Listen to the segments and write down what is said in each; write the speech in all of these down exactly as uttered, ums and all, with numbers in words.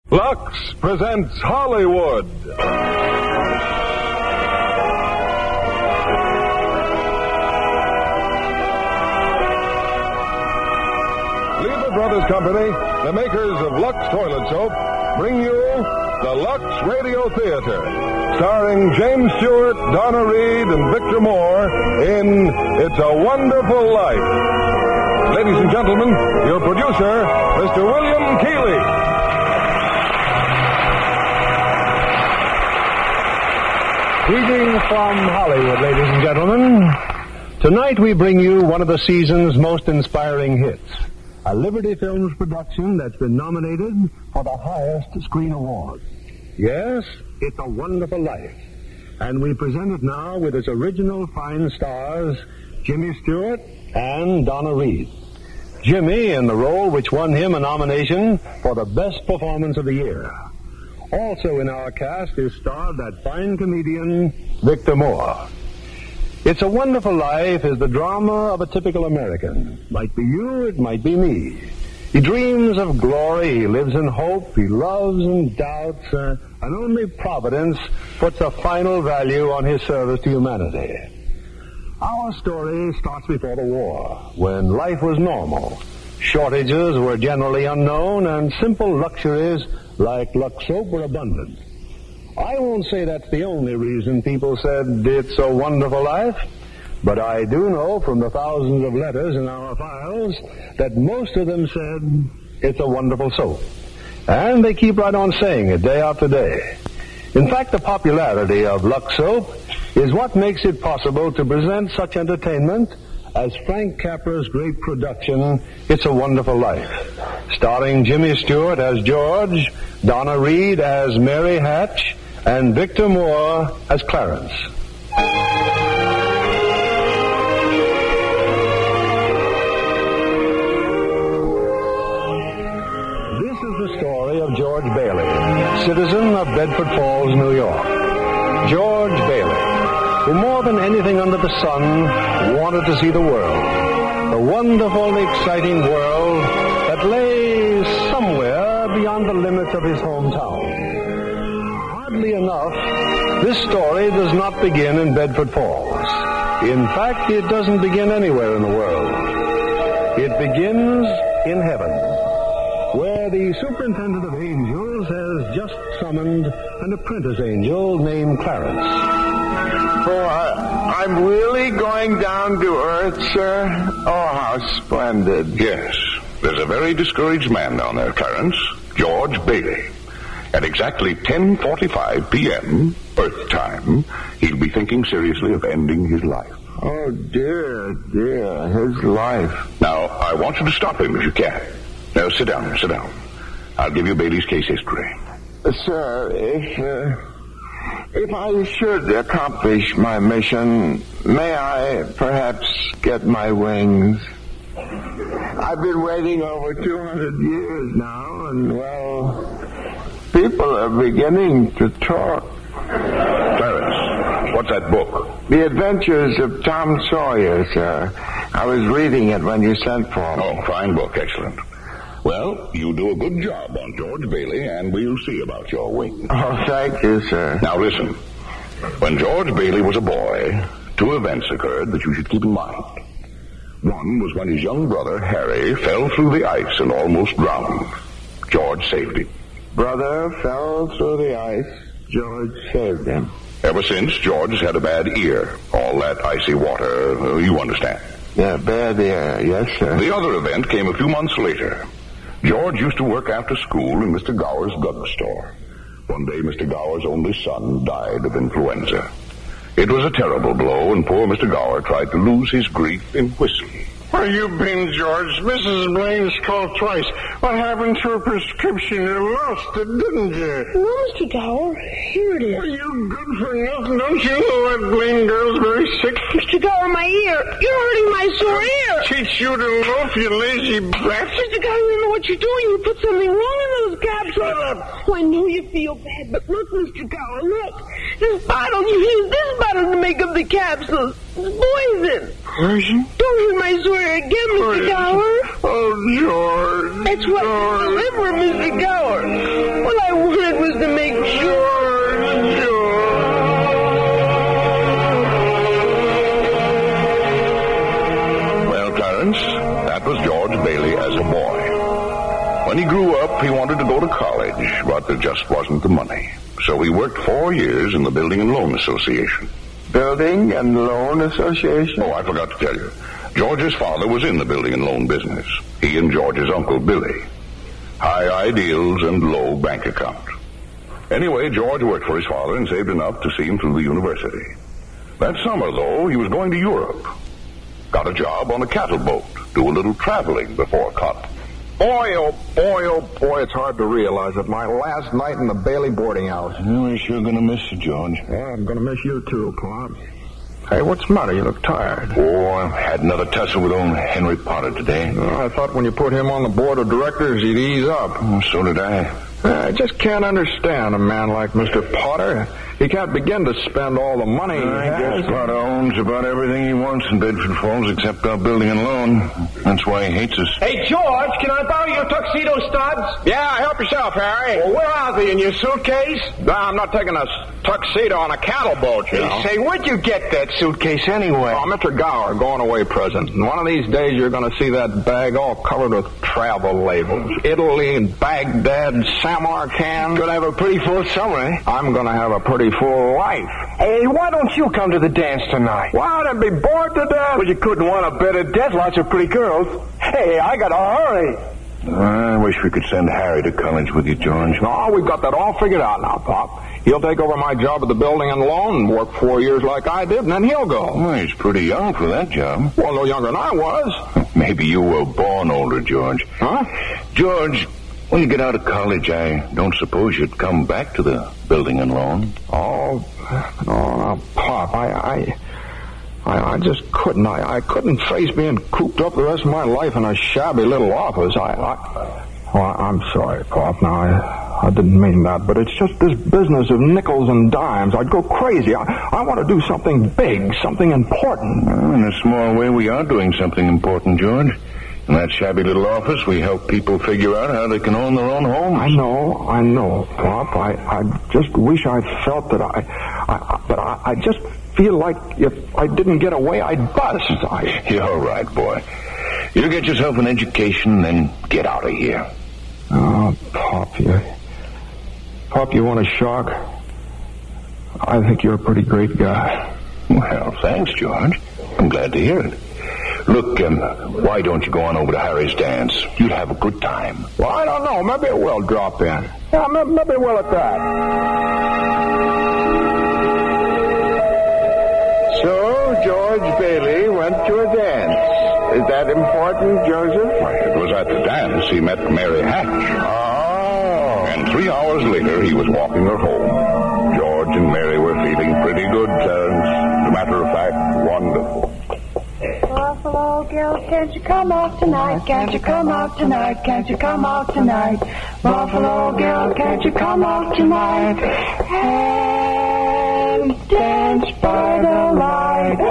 Lux presents Hollywood. Lever Brothers Company, the makers of Lux Toilet Soap, bring you the Lux Radio Theater, starring James Stewart, Donna Reed, and Victor Moore in It's a Wonderful Life. Ladies and gentlemen, your producer, Mister William Keighley. Greetings from Hollywood, ladies and gentlemen. Tonight we bring you one of the season's most inspiring hits, a Liberty Films production that's been nominated for the highest screen award. Yes, It's a Wonderful Life. And we present it now with its original fine stars, Jimmy Stewart and Donna Reed. Jimmy in the role which won him a nomination for the best performance of the year. Also in our cast is starred that fine comedian, Victor Moore. It's a Wonderful Life is the drama of a typical American. Might be you, it might be me. He dreams of glory, he lives in hope, he loves and doubts, uh, and only Providence puts a final value on his service to humanity. Our story starts before the war, when life was normal. Shortages were generally unknown, and simple luxuries like Lux soap were abundant. I won't say that's the only reason people said it's a wonderful life, but I do know from the thousands of letters in our files that most of them said it's a wonderful soap. And they keep right on saying it day after day. In fact, the popularity of Lux soap is what makes it possible to present such entertainment as Frank Capra's great production, It's a Wonderful Life, starring Jimmy Stewart as George, Donna Reed as Mary Hatch, and Victor Moore as Clarence. This is the story of George Bailey, citizen of Bedford Falls, New York. George Bailey, who more than anything under the sun wanted to see the world, the wonderful and exciting world that lay somewhere beyond the limits of his hometown. Oddly enough, this story does not begin in Bedford Falls. In fact, it doesn't begin anywhere in the world. It begins in heaven, where the superintendent of angels has just summoned an apprentice angel named Clarence. Oh, I, I'm really going down to earth, sir? Oh, how splendid. Yes. There's a very discouraged man down there, Clarence. George Bailey. At exactly ten forty-five p.m. Earth time, he'll be thinking seriously of ending his life. Oh, dear, dear, his life. Now, I want you to stop him if you can. Now, sit down, sit down. I'll give you Bailey's case history. Uh, sir, if... Uh... If I should accomplish my mission, may I perhaps get my wings? I've been waiting over two hundred years now, and, well, people are beginning to talk. Clarence, what's that book? The Adventures of Tom Sawyer, sir. I was reading it when you sent for me. Oh, fine book, excellent. Well, you do a good job on George Bailey, and we'll see about your wings. Oh, thank you, sir. Now, listen. When George Bailey was a boy, two events occurred that you should keep in mind. One was when his young brother, Harry, fell through the ice and almost drowned. George saved him. Brother fell through the ice. George saved him. Ever since, George has had a bad ear. All that icy water, uh, you understand. Yeah, bad ear. Yes, sir. The other event came a few months later. George used to work after school in Mister Gower's drugstore. One day, Mister Gower's only son died of influenza. It was a terrible blow, and poor Mister Gower tried to lose his grief in whiskey. Where you been, George? Missus Blaine's called twice. What happened to her prescription? You lost it, didn't you? No, Mister Gower. Here it is. Well, you good for nothing. Don't you know that Blaine girl's very sick? Mister Gower, my ear. You're hurting my sore ear. Teach you to loaf, you lazy brat. Mister Gower, you know what you're doing. You put something wrong in those capsules. Shut up. Oh, I know you feel bad, but look, Mister Gower, look. This bottle, you used this bottle to make up the capsules. It's poison. Poison? Don't hurt my sore ear again, Mister Gower. Oh, George. That's what George. deliver, Mister Gower. Well, I college, but there just wasn't the money. So he worked four years in the Building and Loan Association. Building and Loan Association? Oh, I forgot to tell you. George's father was in the building and loan business. He and George's uncle, Billy. High ideals and low bank account. Anyway, George worked for his father and saved enough to see him through the university. That summer, though, he was going to Europe. Got a job on a cattle boat. Do a little traveling before cotton. Boy, oh boy, oh boy, it's hard to realize it. My last night in the Bailey boarding house. Well, we're sure going to miss you, George. Yeah, I'm going to miss you too, Pop. Hey, what's the matter? You look tired. Oh, I had another tussle with old Henry Potter today. Oh, I thought when you put him on the board of directors, he'd ease up. Oh, so did I. I just can't understand a man like Mister Potter. He can't begin to spend all the money he I has. guess Potter owns about everything he wants in Bedford Falls except our building and loan. That's why he hates us. Hey, George, can I borrow your tuxedo studs? Yeah, help yourself, Harry. Well, where are they, in your suitcase? No, I'm not taking a tuxedo on a cattle boat, you know. Say, where'd you get that suitcase anyway? Oh, Mister Gower, going away present. And one of these days you're going to see that bag all covered with travel labels. Italy and Baghdad, Samarkand. Gonna have a pretty full summer, eh? I'm going to have a pretty full life. Hey, why don't you come to the dance tonight? Why, I'd be bored to death. Well, you couldn't want a better death. Lots of pretty girls. Hey, I gotta hurry. I wish we could send Harry to college with you, George. No, we've got that all figured out now, Pop. He'll take over my job at the building and loan and work four years like I did, and then he'll go. Well, he's pretty young for that job. Well, no younger than I was. Maybe you were born older, George. Huh? George, when you get out of college, I don't suppose you'd come back to the building and loan. Oh, no, no, Pop, I, I, I, I just couldn't. I, I couldn't face being cooped up the rest of my life in a shabby little office. I, I, oh, I'm sorry, Pop. Now, I, I didn't mean that, but it's just this business of nickels and dimes. I'd go crazy. I, I want to do something big, something important. Well, in a small way, we are doing something important, George. In that shabby little office, we help people figure out how they can own their own homes. I know, I know, Pop. I, I just wish I felt that I, I but I, I just feel like if I didn't get away, I'd bust. I... You're right, boy. You get yourself an education, then get out of here. Oh, Pop, you, Pop, you want a shock? I think you're a pretty great guy. Well, thanks, George. I'm glad to hear it. Look, um, why don't you go on over to Harry's dance? You'd have a good time. Well, I don't know. Maybe it will drop in. Yeah, maybe, maybe it will at that. So, George Bailey went to a dance. Is that important, Joseph? Why, it was at the dance he met Mary Hatch. Oh. And three hours later, he was walking her home. George and Mary were feeling pretty good, Terence. As a matter of fact, wonderful. Buffalo girl, can't you come out tonight? Can't you come out tonight? Can't you come out tonight? Buffalo girl, can't you come out tonight? And dance by the light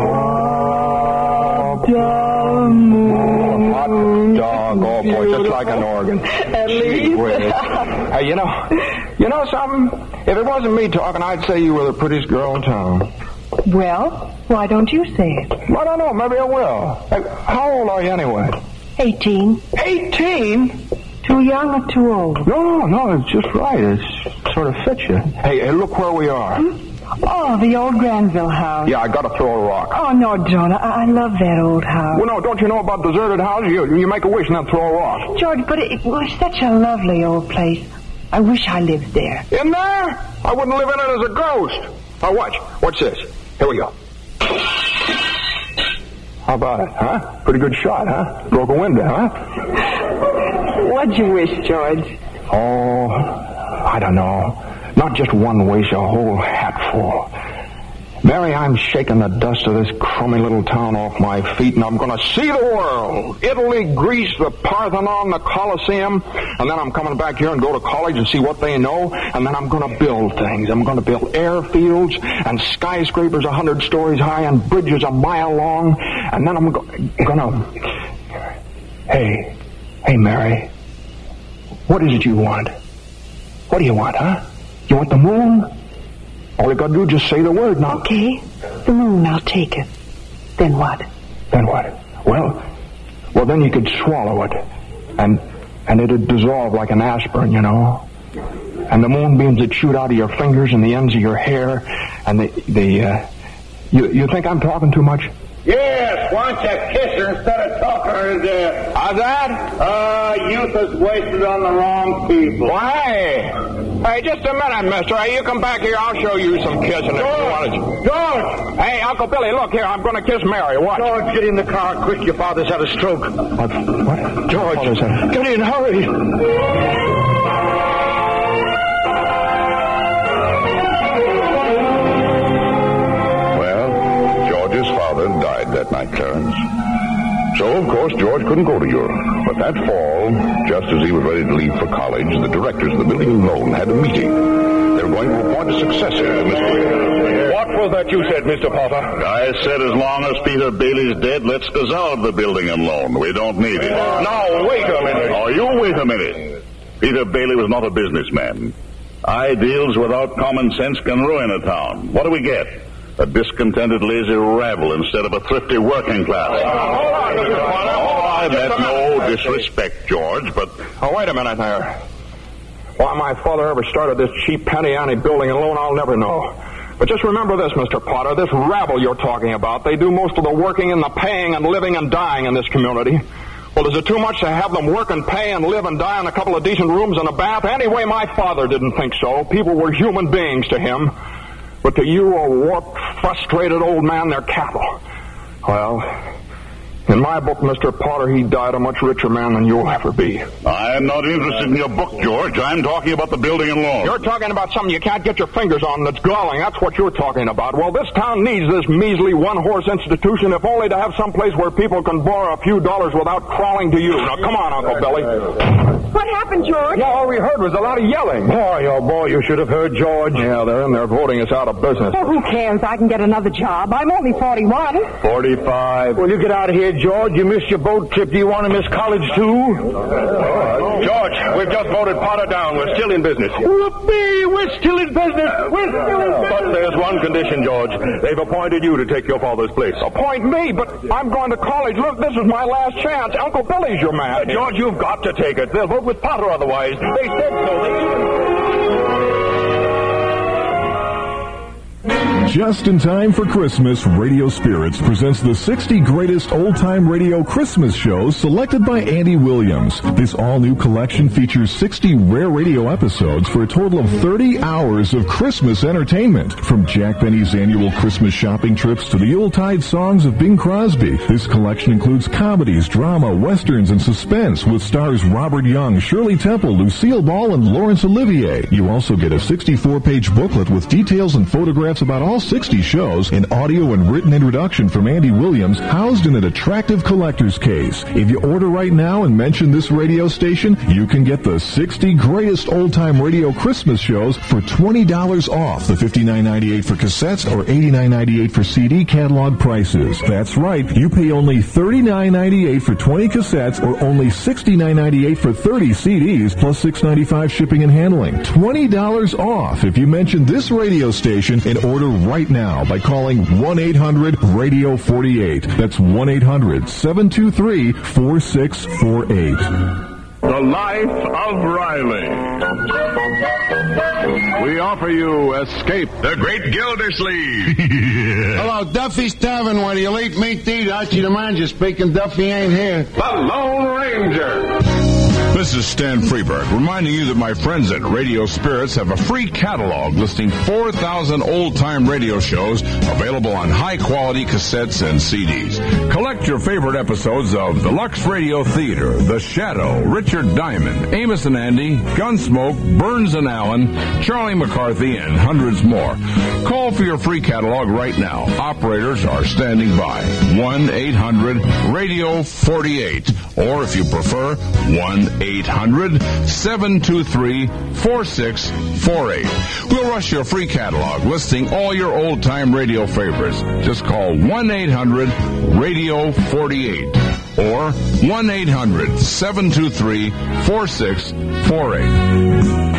of the moon. Hot dog, oh boy, just like an organ. At Gee least. whiz. Hey, you know, you know something? If it wasn't me talking, I'd say you were the prettiest girl in town. Well, why don't you say it? I don't know. Maybe I will. Hey, how old are you anyway? Eighteen. Eighteen? Too young or too old? No, no, no. It's just right. It sort of fits you. Hey, hey, look where we are. Oh, the old Granville house. Yeah, I got to throw a rock. Oh, no, John. I, I love that old house. Well, no, don't you know about deserted houses? You, you make a wish and then throw a rock. George, but it was such a lovely old place. I wish I lived there. In there? I wouldn't live in it as a ghost. Now, watch. What's this? Here we go. How about it, huh? Pretty good shot, huh? Broke a window, huh? What'd you wish, George? Oh, I don't know. Not just one wish, a whole hatful. Mary, I'm shaking the dust of this crummy little town off my feet, and I'm going to see the world. Italy, Greece, the Parthenon, the Colosseum, and then I'm coming back here and go to college and see what they know, and then I'm going to build things. I'm going to build airfields and skyscrapers a hundred stories high and bridges a mile long, and then I'm go- going to... Hey, hey, Mary, what is it you want? What do you want, huh? You want the moon? All you got to do is just say the word now. Okay, the moon, I'll take it. Then what? Then what? Well, well, then you could swallow it. And and it'd dissolve like an aspirin, you know. And the moonbeams would shoot out of your fingers and the ends of your hair, and the, the uh, you, you think I'm talking too much? Yes, why don't you kiss her instead of talking her to death? How's that? Uh, youth is wasted on the wrong people. Why? Hey, just a minute, mister. Hey, you come back here, I'll show you some kissing if you want to. George! Hey, Uncle Billy, look here, I'm going to kiss Mary. Watch. George, get in the car quick. Your father's had a stroke. What? What? George, had... get in, hurry. Died that night, Clarence. So, of course, George couldn't go to Europe. But that fall, just as he was ready to leave for college, the directors of the building alone had a meeting. They were going to appoint a successor to Mister What was that you said, Mister Potter? I said as long as Peter Bailey's dead, let's dissolve the building and loan. We don't need it. No, wait a minute. Oh, you wait a minute. Peter Bailey was not a businessman. Ideals without common sense can ruin a town. What do we get? A discontented, lazy rabble instead of a thrifty working class. Hold on, Mister Potter. Hold on. I meant no disrespect, George, but... Oh, wait a minute there. Why my father ever started this cheap penny ante building and loan, I'll never know. But just remember this, Mister Potter, this rabble you're talking about, they do most of the working and the paying and living and dying in this community. Well, is it too much to have them work and pay and live and die in a couple of decent rooms and a bath? Anyway, my father didn't think so. People were human beings to him. But to you, a warped, frustrated old man, they're cattle. Well, in my book, Mister Potter, he died a much richer man than you'll ever be. I'm not interested in your book, George. I'm talking about the building and loan. You're talking about something you can't get your fingers on that's galling. That's what you're talking about. Well, this town needs this measly one-horse institution, if only to have some place where people can borrow a few dollars without crawling to you. Now, come on, Uncle Billy. What happened, George? Yeah, all we heard was a lot of yelling. Boy, oh boy, you should have heard George. Yeah, they're in there voting us out of business. Well, who cares? I can get another job. I'm only forty-one. forty-five. Will you get out of here, George? You missed your boat trip. Do you want to miss college, too? George, we've just voted Potter down. We're still in business. Whoopee! We're still in business. We're still in business. But there's one condition, George. They've appointed you to take your father's place. Appoint me, but I'm going to college. Look, this is my last chance. Uncle Billy's your man. Uh, George, you've got to take it. They'll vote with Potter otherwise. They said so. They Just in time for Christmas, Radio Spirits presents the sixty greatest old-time radio Christmas shows selected by Andy Williams. This all-new collection features sixty rare radio episodes for a total of thirty hours of Christmas entertainment. From Jack Benny's annual Christmas shopping trips to the Yuletide songs of Bing Crosby, this collection includes comedies, drama, westerns, and suspense with stars Robert Young, Shirley Temple, Lucille Ball, and Laurence Olivier. You also get a sixty-four page booklet with details and photographs about all sixty shows, an audio and written introduction from Andy Williams, housed in an attractive collector's case. If you order right now and mention this radio station, you can get the sixty greatest old-time radio Christmas shows for twenty dollars off the fifty-nine ninety-eight for cassettes or eighty-nine ninety-eight for C D catalog prices. That's right, you pay only thirty-nine ninety-eight for twenty cassettes or only sixty-nine ninety-eight for thirty C Ds plus six ninety-five shipping and handling. twenty dollars off if you mention this radio station and order right now by calling one eight hundred radio forty-eight. That's one eight hundred seven two three four six four eight. The Life of Riley. We offer you Escape, the Great Gildersleeve. Yeah. Hello, Duffy's Tavern, where the elite meet the Archie the manager speaking. Duffy ain't here. The Lone Ranger. This is Stan Freeberg, reminding you that my friends at Radio Spirits have a free catalog listing four thousand old-time radio shows available on high-quality cassettes and C Ds. Collect your favorite episodes of the Lux Radio Theater, The Shadow, Richard Diamond, Amos and Andy, Gunsmoke, Burns and Allen, Charlie McCarthy, and hundreds more. Call for your free catalog right now. Operators are standing by. one eight hundred radio forty-eight. Or if you prefer, one eight hundred seven two three four six four eight. We'll rush your free catalog listing all your old-time radio favorites. Just call one eight hundred radio forty-eight or one eight hundred seven two three four six four eight.